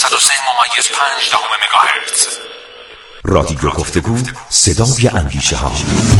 مگاهرتز. رادیو گفتگو، صدای اندیشه ها.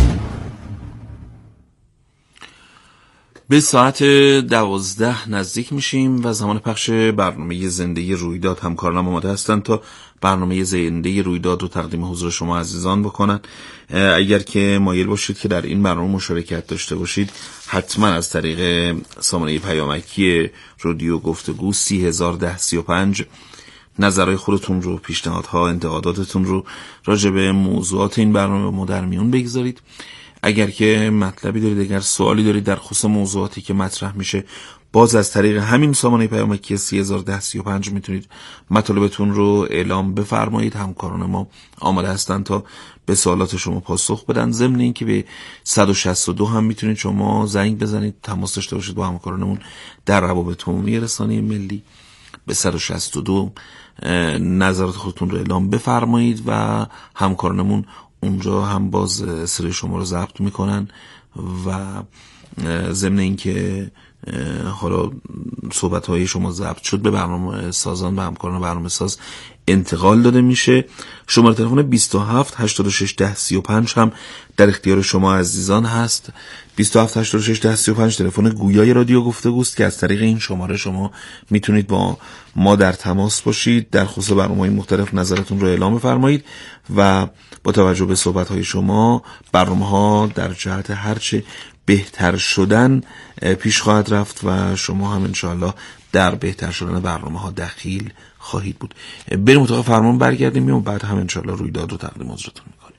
به ساعت 12 نزدیک میشیم و زمان پخش برنامه زنده رویداد. همکارانم آماده هستند تا برنامه زنده رویداد رو تقدیم حضور شما عزیزان بکنن. اگر که مایل باشید که در این برنامه مشارکت داشته باشید، حتما از طریق سامانه پیامکی رادیو گفتگو 301035 نظرهای خودتون رو، پیشنهادها، انتقاداتتون رو راجع به موضوعات این برنامه ما در میون بگذارید. اگر که مطلبی دارید، اگر سوالی دارید در خصوص موضوعاتی که مطرح میشه، باز از طریق همین سامانه پیامکی 301035 میتونید مطالبتون رو اعلام بفرمایید. همکاران ما آماده هستن تا به سوالات شما پاسخ بدن. ضمن این که به 162 هم میتونید شما زنگ بزنید، تماس داشته باشید با همکارانمون در روابط عمومی رسانه ملی. به 162 نظرات خودتون رو اعلام بفرمایید و همکارانمون اونجا هم باز سر شما رو ضبط میکنن و ضمن این که حالا صحبت‌های شما ضبط شد به برنامه سازان و همکاران برنامه ساز انتقال داده میشه. شماره تلفن 27 86 10 35 هم در اختیار شما عزیزان هست. 27 86 10 35 تلفن گویای رادیو گفتگو است که از طریق این شماره شما میتونید با ما در تماس باشید، در خصوص برنامه‌های مختلف نظرتون رو اعلام فرمایید و با توجه به صحبت‌های شما برنامه‌ها در جهت هرچه بهتر شدن پیش خواهد رفت و شما هم انشاءالله در بهتر شدن برنامه‌ها دخیل خواهید بود. بریم اتاق فرمان برگردیم و بعد هم انشاءالله رویداد رو تقدیم حضورتون می‌کنیم.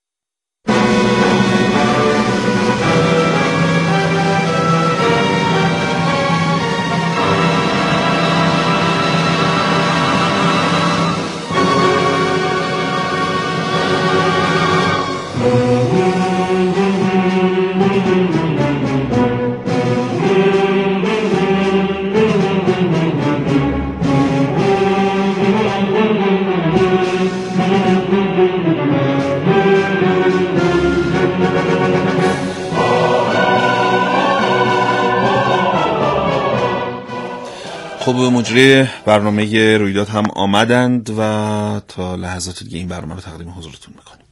خب مجری برنامه رویداد هم آمدند و تا لحظات دیگه این برنامه رو تقدیم حضورتون میکنیم.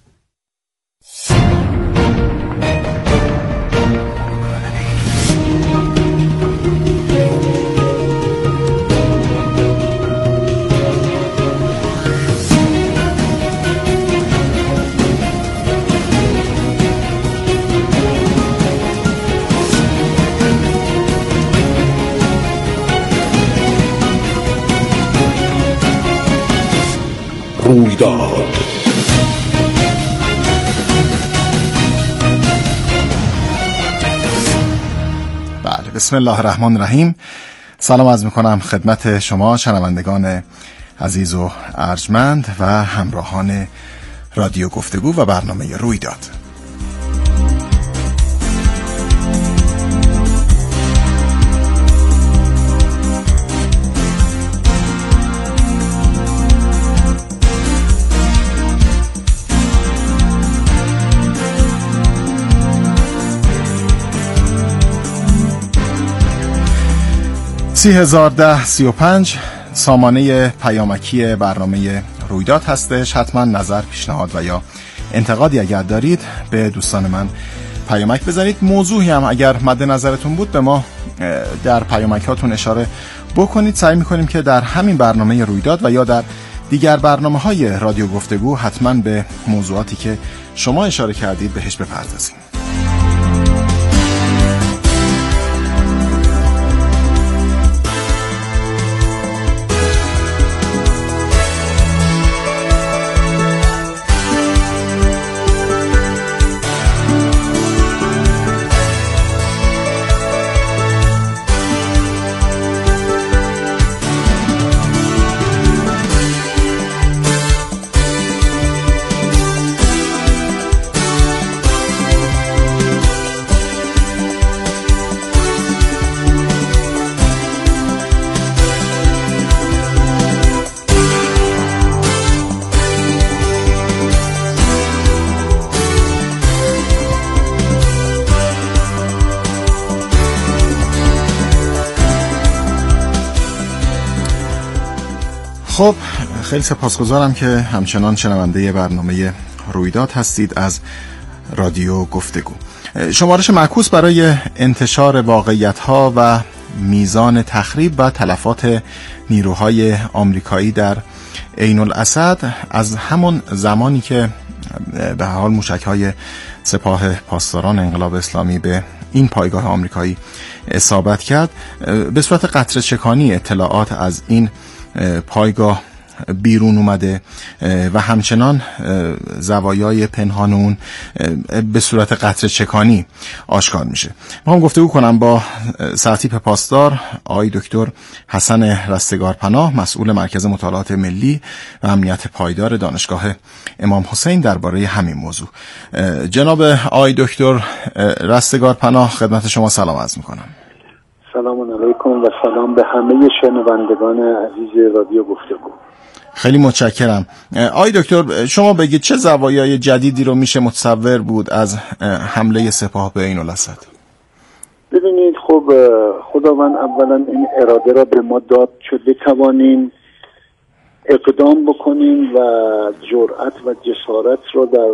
رویداد. بله، بسم الله الرحمن الرحیم. سلام عرض میکنم خدمت شما شنوندگان عزیز و ارجمند و همراهان رادیو گفتگو و برنامه رویداد. 301035 سامانه پیامکی برنامه رویداد هستش. حتما نظر، پیشنهاد و یا انتقادی اگر دارید به دوستان من پیامک بزنید. موضوعی هم اگر مد نظرتون بود به ما در پیامکاتون اشاره بکنید. سعی میکنیم که در همین برنامه رویداد و یا در دیگر برنامه‌های رادیو گفتگو حتما به موضوعاتی که شما اشاره کردید بهش بپردازیم. خب خیلی سپاسگزارم که همچنان شنونده برنامه رویداد هستید از رادیو گفتگو. شمارش معکوس برای انتشار واقعیت‌ها و میزان تخریب و تلفات نیروهای آمریکایی در عین الاسد از همون زمانی که به حال موشک‌های سپاه پاسداران انقلاب اسلامی به این پایگاه آمریکایی اصابت کرد به صورت قطره‌چکانی اطلاعات از این پایگاه بیرون اومده و همچنان زوایای پنهان اون به صورت قطره‌چکانی آشکار میشه. میخوام گفتگو کنم با سرتیپ پاسدار آقای دکتر حسن رستگارپناه، مسئول مرکز مطالعات ملی و امنیت پایدار دانشگاه امام حسین درباره همین موضوع. جناب آقای دکتر رستگارپناه، خدمت شما سلام عرض میکنم. سلام علیکم و سلام به همه شنوندگان عزیز رادیو گفتگو. خیلی متشکرم. آقای دکتر، شما بگید چه زوایای جدیدی رو میشه متصور بود از حمله سپاه به عین الاسد؟ ببینید، خب خداوند اولا این اراده را به ما داد که بتوانیم اقدام بکنیم و جرأت و جسارت را در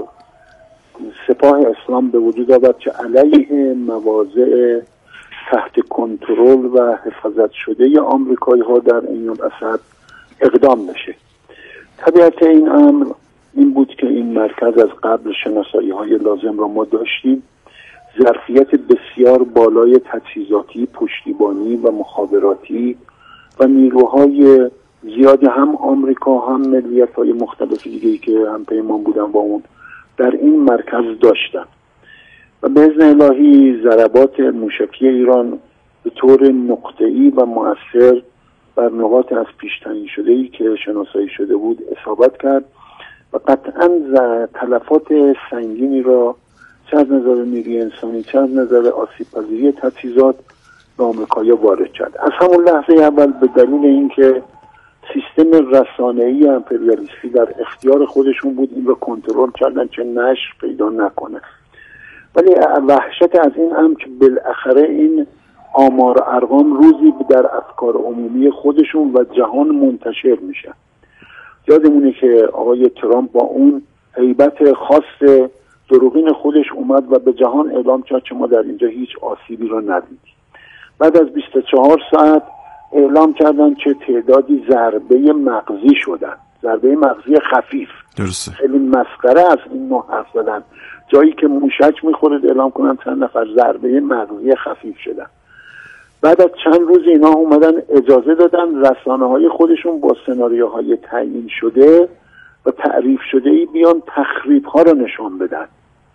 سپاه اسلام به وجود آورد که علیه مواضع تحت کنترل و حفاظت شده آمریکایی ها در عین الاسد اقدام بشه. طبیعت این امر این بود که این مرکز از قبل شناسایی های لازم را ما داشتیم، ظرفیت بسیار بالای تجهیزاتی، پشتیبانی و مخابراتی و نیروهای زیاد هم آمریکا هم ملیت های مختلف دیگه‌ای که هم پیمان بودن با اون در این مرکز داشتن و به اذن الهی ضربات موشکی ایران به طور نقطه‌ای و مؤثر بر نقاط از پیش تعیین شده‌ای که شناسایی شده بود اصابت کرد و قطعاً تلفات سنگینی را چه از نظر نیروی انسانی چه از نظر آسیب پذیری تجهیزات به آمریکایی‌ها وارد کرد. از همون لحظه اول به دلیل اینکه سیستم رسانه‌ای امپریالیستی در اختیار خودشون بود، این رو کنترل کردن چه نشر پیدا نکنه. ولی وحشت از این هم که بالاخره این آمار و ارقام روزی در افکار عمومی خودشون و جهان منتشر میشه. یادمونه که آقای ترامپ با اون هیبت خاص دروغین خودش اومد و به جهان اعلام کرد که ما در اینجا هیچ آسیبی رو ندیدیم. بعد از 24 ساعت اعلام کردن که تعدادی ضربه مغزی شدن، ضربه مغزی خفیف. درسته. خیلی مسخره از این نوع حرف زدن. جایی که موشک میخورد اعلام کنن چند نفر ضربه مغزی خفیف شدن. بعد از چند روز اینا اومدن اجازه دادن رسانه‌های خودشون با سناریوهای تعیین شده و تعریف شده ای بیان تخریب‌ها رو نشون بدن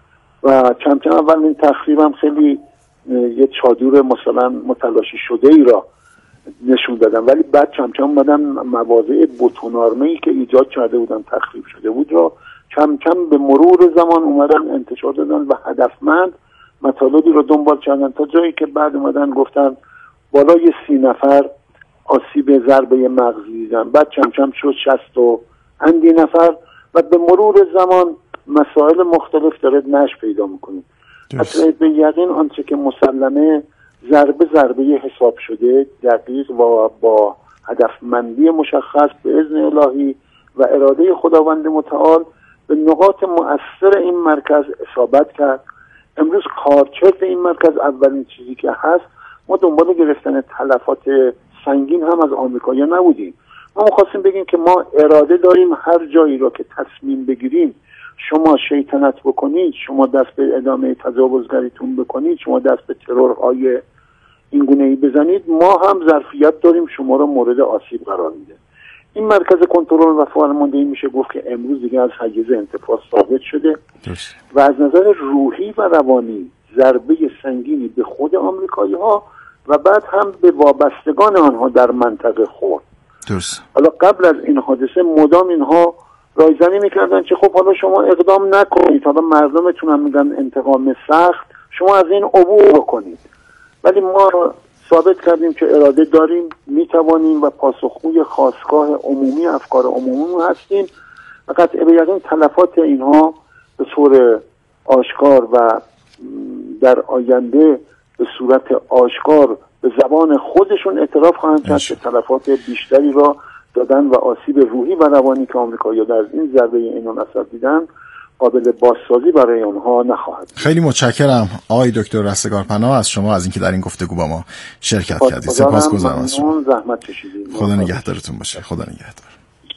و کم کم اول این تخریب هم خیلی یه چادر مثلا متلاشی شده ای را نشون دادن، ولی بعد کم کم اومدن مواضع بتونارمه‌ای که ایجاد کرده بودن تخریب شده بود را کم کم به مرور زمان اومدن انتشار دادن و هدفمند مطالبی رو دنبال کردن تا جایی که بعد اومدن گفتن بالای 30 نفر آسیب ضربه مغزی دیدن، بعد کم کم شد 60 و اندی نفر و به مرور زمان مسائل مختلف داره نشر پیدا میکنیم. حتی به یقین آنچه که مسلمه ضربه حساب شده، دقیق و با هدفمندی مشخص به اذن الهی و اراده خداوند متعال به نقاط مؤثر این مرکز اصابت کرد. امروز کارکرد این مرکز اولین چیزی که هست، ما دنبال گرفتن تلفات سنگین هم از آمریکایی‌ها نبودیم. ما می‌خواستیم بگیم که ما اراده داریم هر جایی را که تصمیم بگیریم شما شیطنت بکنید، شما دست به ادامه تجاوزگریتون بکنید، شما دست به ترورهای این گونه‌ای بزنید، ما هم ظرفیت داریم شما را مورد آسیب قرار میده. این مرکز کنترل و فرماندهی میشه گفت که امروز دیگه از حیز انتفاض ثابت شده و از نظر روحی و روانی ضربه سنگینی به خود آمریکایی‌ها و بعد هم به وابستگان آنها در منطقه خورد. درست. حالا قبل از این حادثه مدام اینها رایزنی میکردن که خب حالا شما اقدام نکنید، حالا مردمتون هم میگن انتقام سخت، شما از این عبور بکنید. ولی ما ثابت کردیم که اراده داریم، میتوانیم و پاسخگوی خاستگاه عمومی افکار عمومی هستیم و قطع به یقین تلفات اینها به طور آشکار و در آینده به صورت آشکار به زبان خودشون اعتراف خواهند کرد که تلفات بیشتری را دادن و آسیب روحی و روانی که آمریکایی‌ها در این ضربه عین‌الاسد دیدن قابل بازسازی برای آنها نخواهد. خیلی متشکرم آقای دکتر رستگارپناه از شما، از اینکه در این گفتگو با ما شرکت کردید. سپاسگزارم از شما. زحمت کشیدید. خدا نگهدارتون باشه. خدا نگهدار.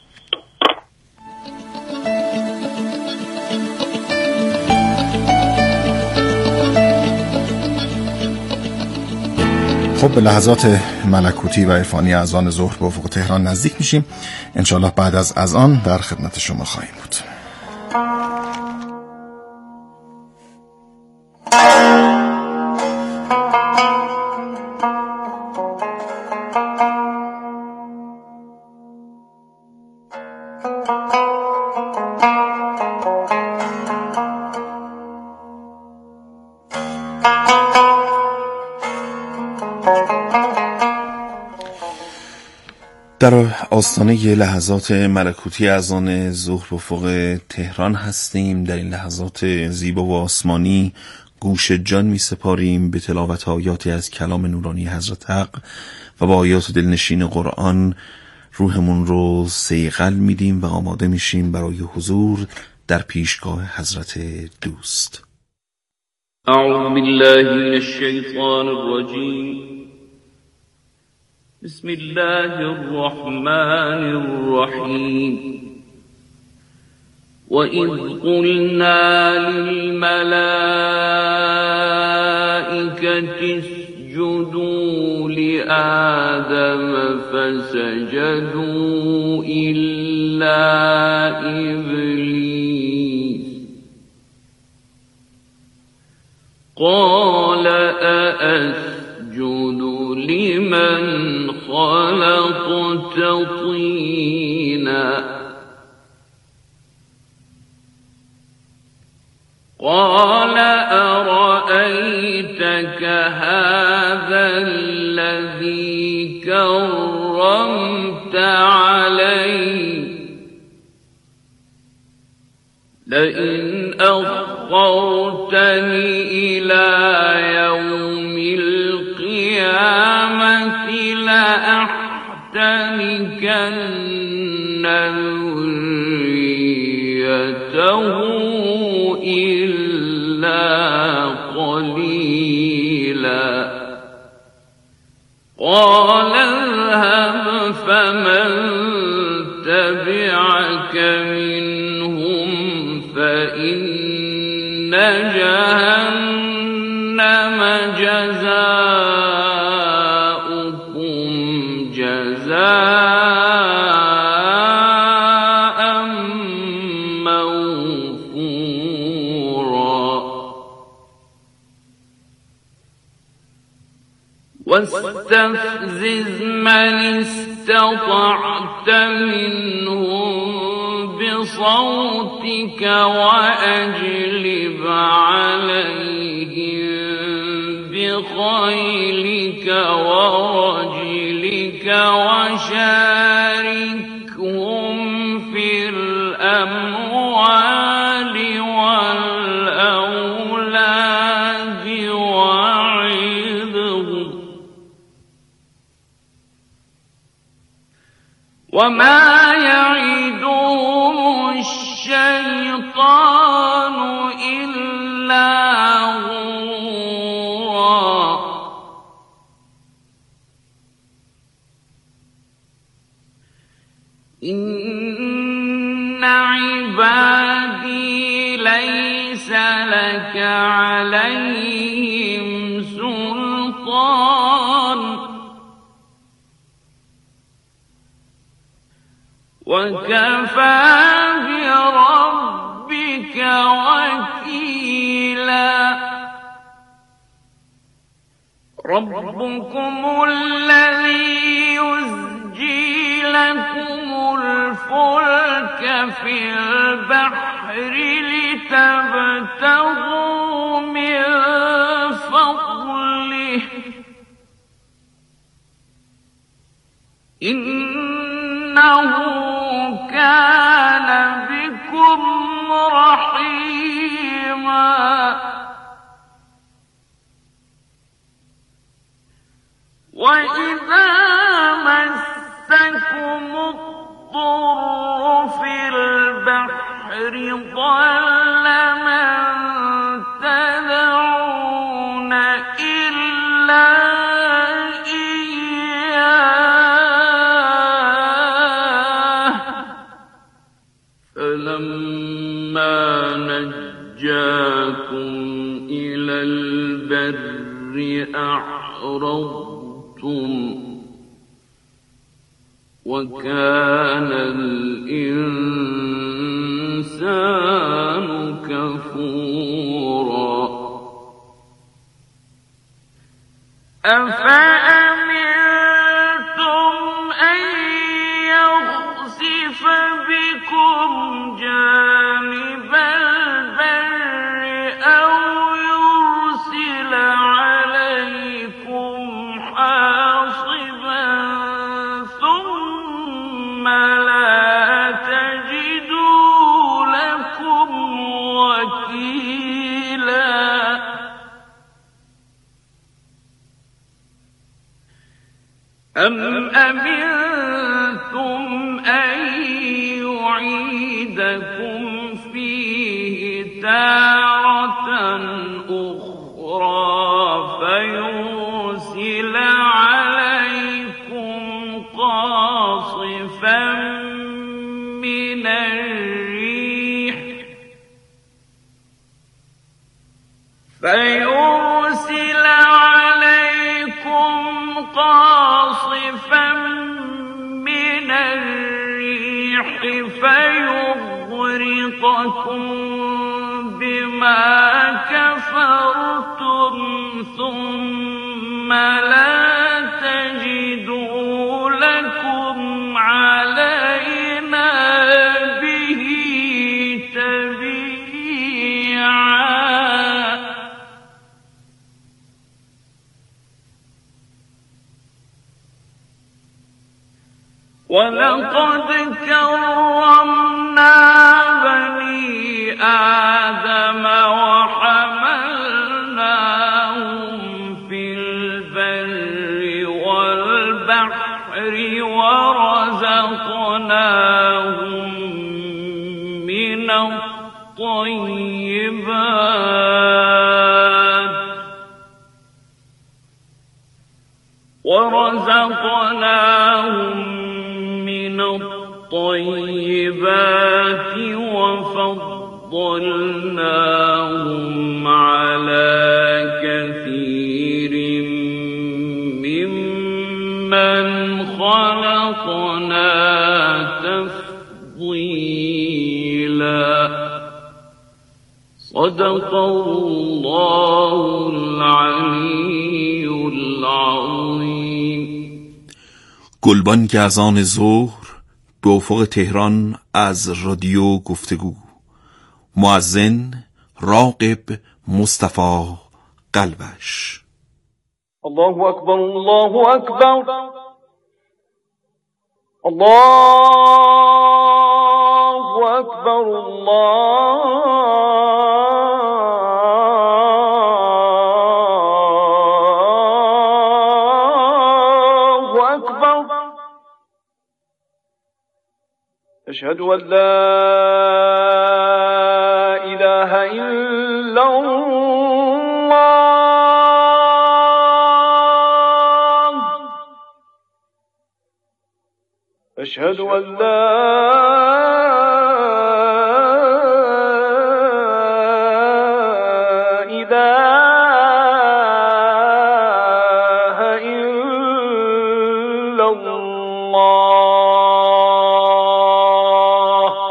خب به لحظات ملکوتی و عرفانی اذان ظهر به افق تهران نزدیک میشیم. انشالله بعد از اذان در خدمت شما خواهیم بود. در آستانه لحظات ملکوتی اذان ظهر به افق تهران هستیم. در این لحظات زیبا و آسمانی گوش جان می سپاریم به تلاوت آیاتی از کلام نورانی حضرت حق و با آیات دلنشین قرآن روحمون رو صیقل میدیم و آماده میشیم برای حضور در پیشگاه حضرت دوست. اعوذ بالله من الشیطان الرجیم. بسم الله الرحمن الرحیم. وَإِذْ قُلْنَا لِلْمَلَائِكَةِ اسْجُدُوا لِآدَمَ فَسَجَدُوا إِلَّا إِبْلِيسَ قَالَ أَأَسْجُدُ لِمَنْ خَلَقْتَ طِينًا قال أرأيتك هذا الذي كرمت علي لئن أخرتني إلى يوم القيامة لأحتنكن ذريته إلا قليلا قال اذهب فمن تبعك منهم فإن جهنم جزاؤكم جزاء موفورا واستفزز من استطعت منهم بصوتك وأجلب عليهم بخيلك ورجلك وشاركهم في الأموال والأولاد وعظهم وما يعدهم الشيطان إلا غرورا إن عبادي ليس لك عليهم سلطان وكفى بربك وكيلا ربكم الذي يزجي لكم الفلك في البحر لتبتغوا من فضله إنه كان بكم رحيما وإذا مسكم نجاكم إلى البر أعرضتم وكان الإنسان كفورا أفأمنتم أن يخسف بكم جانب البر أو يرسل عليكم حاصبا ثم لا تجدوا لكم وكيلا أم أمنتم أن يعيدكم فيه تارة أخرى فيرسل عليكم قاصفا من الريح فيغرقكم بما كفرتم ثم لا تجدوا لكم علينا به تبيعا ولقد كرمنا بني آدم وحملناهم في البر والبحر ورزقناهم من الطيبات وفضلناهم على كثير ممن خلقنا تفضيلا صدق الله العلی العظیم. گلبان که از آن ظهر به افق تهران از رادیو گفتگو، مؤذن راغب مصطفی قلبش. الله اکبر الله اکبر الله اکبر الله اکبر. أشهد أن لا إله إلا الله أشهد أن لا إله إلا الله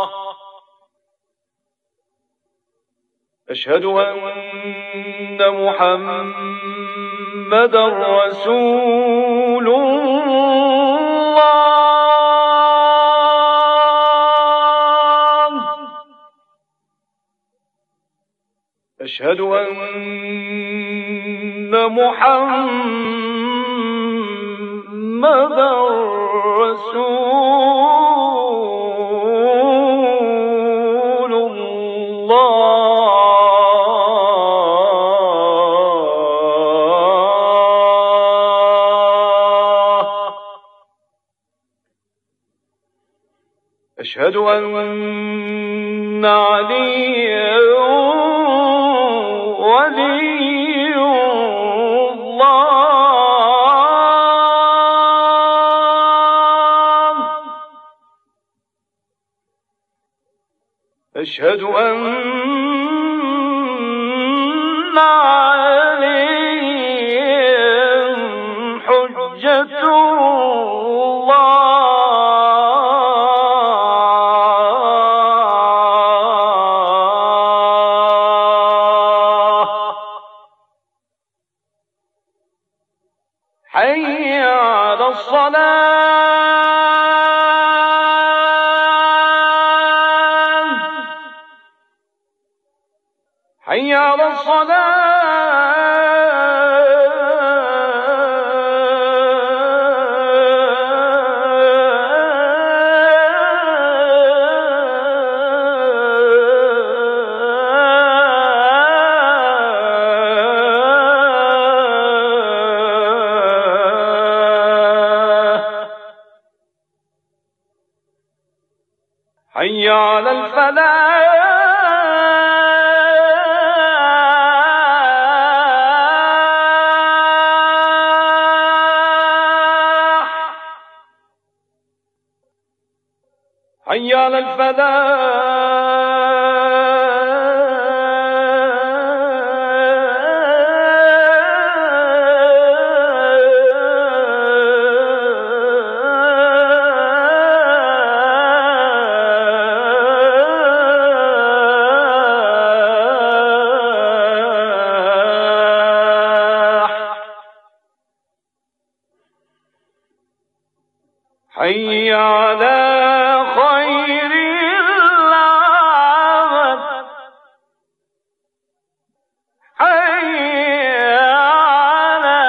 أشهد أن محمدا رسول الله أشهد أن محمدا رسول الله أشهد أن عليا ولي الله أشهد أن حي على حي على الفلاح حي على حي على خير العمل حي على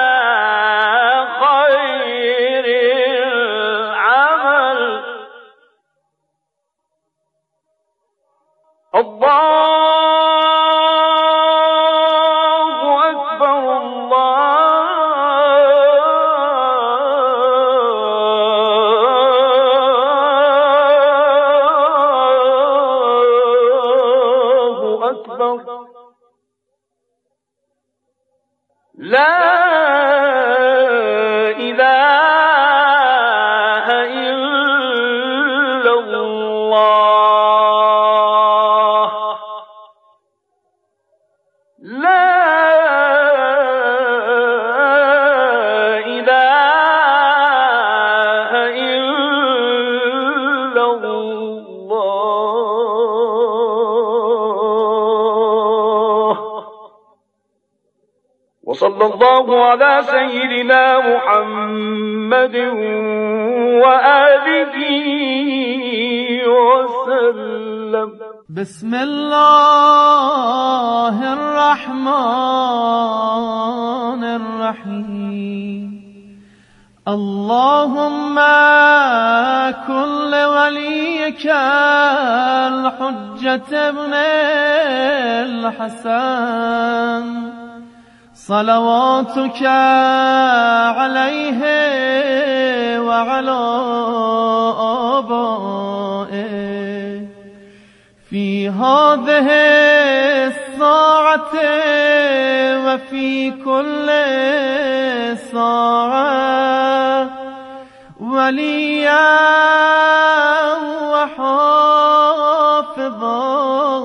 خير العمل الله أكبر لا إله إلا الله لا إله إلا الله وصلى الله على سيدنا محمد وآله وسلم. بسم الله الرحمن الرحيم. اللهم كن لوليك الحجة ابن الحسن صلواتك عليه وعلى آبائه في هذه الساعة وفي كل ساعة وليا وحافظا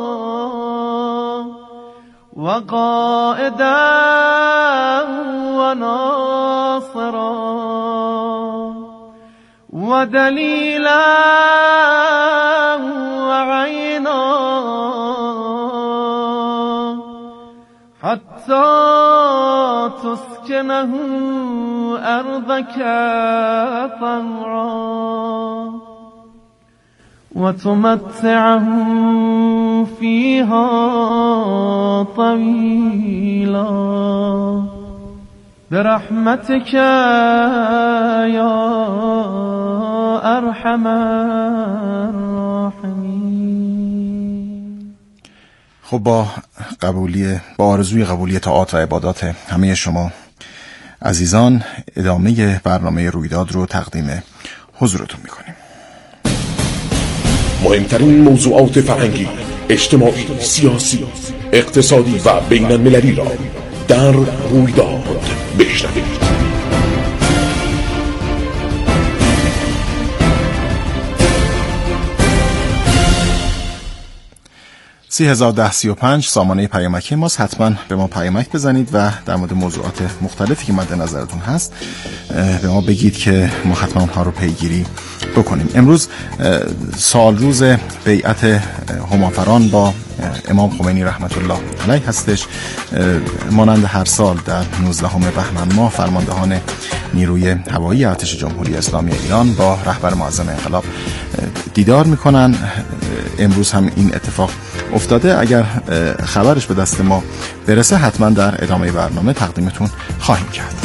وقائدا وناصرا ودليلا وعينا حتى تسكنه أرضك طوعا وتمتعه فيها طويلا برحمتك يا أرحم الراحمين. خب با آرزوی قبولی طاعات و عبادات همه شما عزیزان ادامه برنامه رویداد رو تقدیم حضورتون میکنیم. مهمترین موضوعات فرهنگی، اجتماعی، سیاسی، اقتصادی و بین المللی را در رویداد بشنوید. 301035 سامانه پیامکی ماست. حتما به ما پیامک بزنید و در مورد موضوعات مختلفی که مد نظرتون هست به ما بگید که ما حتما اونها رو پیگیری بکنیم. امروز سال روز بیعت همافران با امام خمینی رحمت الله علیه هستش. مانند هر سال در 19 بهمن ماه فرماندهان نیروی هوایی ارتش جمهوری اسلامی ایران با رهبر معظم انقلاب دیدار میکنن. امروز هم این اتفاق افتاده. اگر خبرش به دست ما برسه حتما در ادامه برنامه تقدیمتون خواهیم کرد.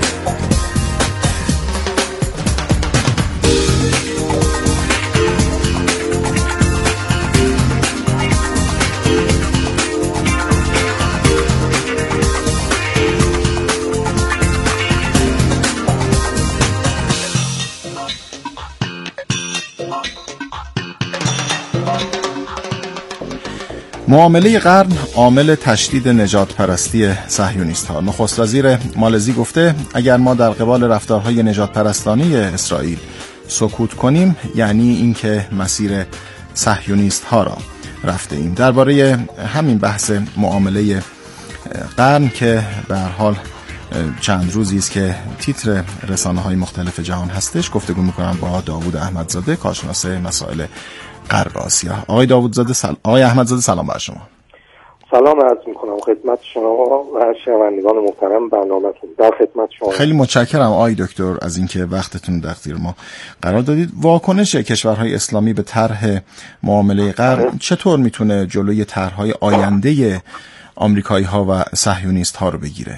معامله قرن عامل تشدید نجات پرستی صهیونیست ها. نخست وزیر مالزی گفته اگر ما در قبال رفتارهای نجات پرستانه اسرائیل سکوت کنیم یعنی اینکه مسیر صهیونیست ها را رفته ایم. درباره همین بحث معامله قرن که به هر حال چند روزی است که تیتر رسانه‌های مختلف جهان هستش گفتگو می‌کنم با داوود احمدزاده، کارشناس مسائل غرب آسیا. آقای احمدزاده سلام بر شما. سلام عرض میکنم خدمت شما و شنوندگان محترم برنامه‌تون. در خدمت شما. خیلی متشکرم آقای دکتر از اینکه وقتتون در اختیار ما قرار دادید. واکنش کشورهای اسلامی به طرح معامله قرن چطور میتونه جلوی طرح‌های آینده آمریکایی‌ها و صهیونیست‌ها رو بگیره؟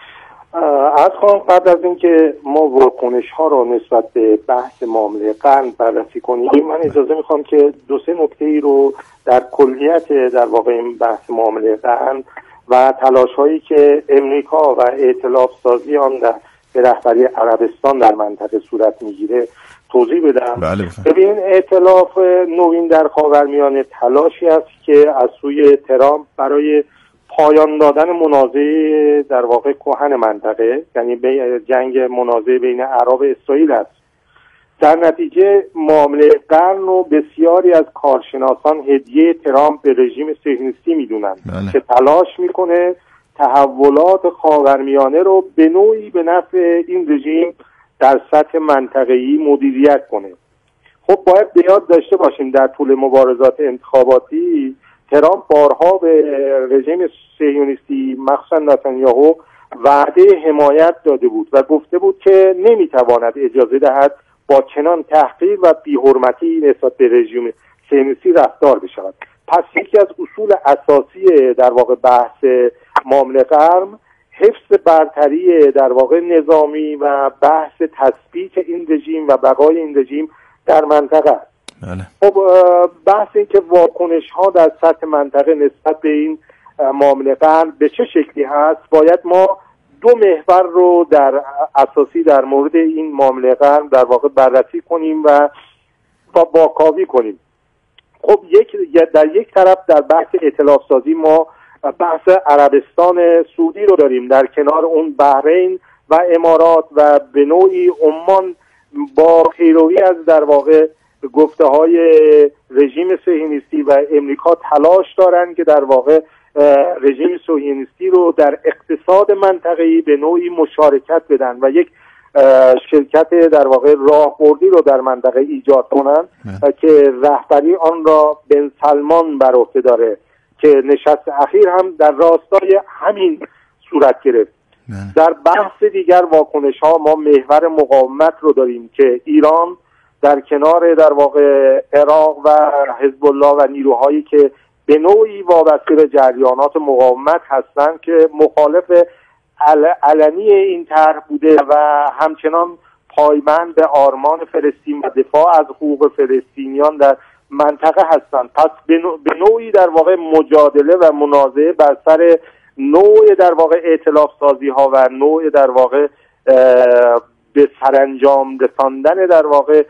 از قبل از اینکه ما واکنش‌ها رو نسبت به بحث معامله قرن بررسی کنیم، من اجازه میخوام که دو سه نکته‌ای رو در کلیت در واقع این بحث معامله قرن و تلاش‌هایی که امریکا و ائتلاف سازی آن به رهبری عربستان در منطقه صورت میگیره توضیح بدم. بله. ببین، ائتلاف نوین در خاورمیانه تلاشی است که از سوی ترامپ برای پایان دادن منازعه در واقع کهن منطقه، یعنی جنگ منازعه بین عرب و اسرائیل است. در نتیجه معامله قرن رو بسیاری از کارشناسان هدیه ترامپ به رژیم صهیونیستی میدونن که تلاش میکنه تحولات خاورمیانه رو به نوعی به نفع این رژیم در سطح منطقه‌ای مدیریت کنه. خب باید به یاد داشته باشیم در طول مبارزات انتخاباتی ترامپ بارها به رژیم صهیونیستی مخصوصا نتانیاهو وعده حمایت داده بود و گفته بود که نمیتواند اجازه دهد با چنان تحقیر و بی‌حرمتی نسبت به رژیم صهیونیستی رفتار بشود. پس یکی از اصول اساسی در واقع بحث معامله قرن حفظ برتری در واقع نظامی و بحث تثبیت این رژیم و بقای این رژیم در منطقه است. خب بحث این که واکنش ها در سطح منطقه نسبت به این معامله قرن به چه شکلی هست، باید ما دو محور رو در اساسی در مورد این معامله قرن در واقع بررسی کنیم و واکاوی کنیم. خب در یک طرف در بحث ائتلاف سازی ما بحث عربستان سعودی رو داریم، در کنار اون بحرین و امارات و به نوعی عمان با پیروی از در واقع گفته های رژیم صهیونیستی و امریکا تلاش دارن که در واقع رژیم صهیونیستی رو در اقتصاد منطقه‌ای به نوعی مشارکت بدن و یک شرکت در واقع راهبردی رو در منطقه ایجاد کنن که رهبری آن را بن سلمان بر عهده داره که نشست اخیر هم در راستای همین صورت گرفت. در بحث دیگر واکنش ها ما محور مقاومت رو داریم که ایران در کنار در واقع عراق و حزب الله و نیروهایی که به نوعی وابسته به جریانات مقاومت هستند که مخالف علنی این طرح بوده و همچنان پایبند به آرمان فلسطین و دفاع از حقوق فلسطینیان در منطقه هستند. پس به نوعی در واقع مجادله و منازعه بر سر نوع در واقع ائتلاف سازی ها و نوع در واقع به سرانجام رساندن در واقع